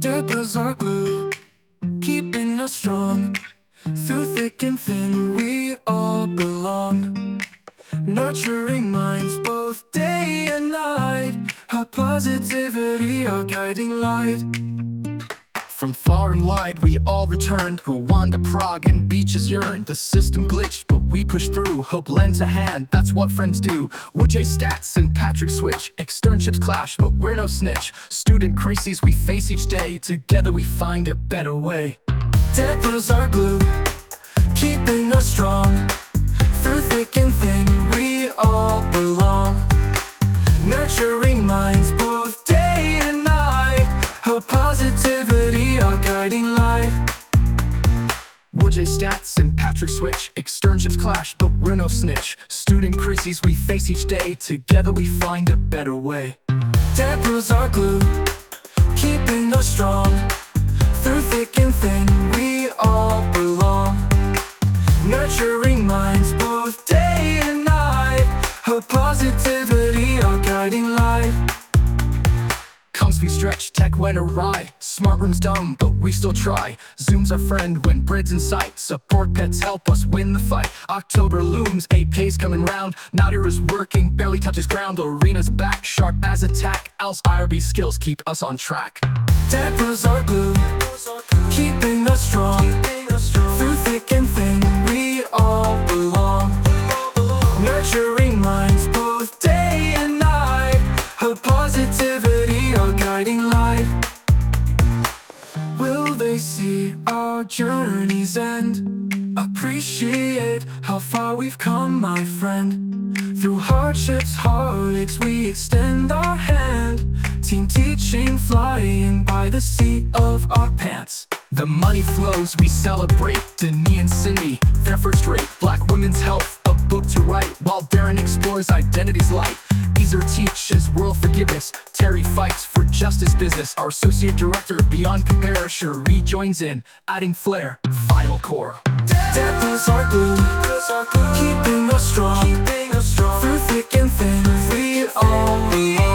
Deborah's our glue, keeping us strong. Through thick and thin, we all belong. Nurturing minds both day and night. Her positivity, our guiding light. From far and wide we all returned. Rwanda, Prague, and beaches yearned. The system glitched, but we pushed through. Hope lends a hand, that's what friends do. Woodjay stats and Patrick switch. Externships clash, but we're no snitch. Student crises we face each day. Together we find a better way. Deborah's our glue, keeping us strong. Through thick and thin, we all belong. Nurturing minds both day and night. Her positivity, our guiding light. Woodjay stats and Patrick switch. Externships clash, but we're no snitch. Student crises we face each day. Together we find a better way. Deborah's our glue, keeping us strong. Through thick and thin, we all belong. Nurturing minds both day and night. Her positivity, our guiding light. Comms we stretch, tech went awry. Smart room's dumb, but we still try. Zoom's our friend when bread's in sight. Support pets help us win the fight. October looms, AP's coming round. Nadira's working, barely touches ground. Arena's back, sharp as attack. Al's IRB skills keep us on track. Deborah's our glue, keeping us strong. Through thick and thin, we all belong. Nurturing minds both day and night. Her positivity, our guiding light. Will they see our journey's end? Appreciate how far we've come, my friend. Through hardships, heartaches, we extend our hand. Team teaching, flying by the seat of our pants. The money flows, we celebrate. Denis and Cindy, their first rate. Black women's health, a book to write. While Darren explores identity's light. Ezer teaches world forgiveness. Terry fights for justice business. Our associate director, beyond compare, Cherie joins in, adding flair. Final core. Deborah's our glue, keeping us strong. Through thick and thin, we all belong.